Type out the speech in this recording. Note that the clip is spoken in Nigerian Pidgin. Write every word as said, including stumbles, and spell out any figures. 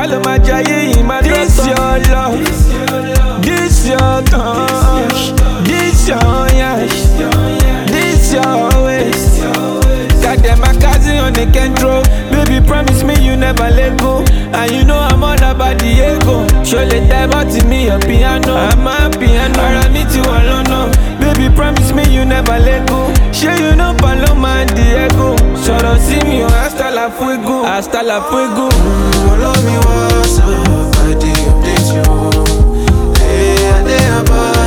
ta ló máa jayé yìí máa dọ́tọ̀. This your love, this your touch, this your yash, this your waist. Got them my cousin on the control. Baby promise me you never let go. And you know I'm all about the ego. Surely dive to me your piano. I'm a piano. Ara mi ti wà lọ́nà. Baby promise me you never let go. Sure you know Paloma and Diego. Sọ̀rọ̀ sí mi o, hasta la fuego, hasta la fuego. Follow me, what's up? I dey update you. Hey, I dey about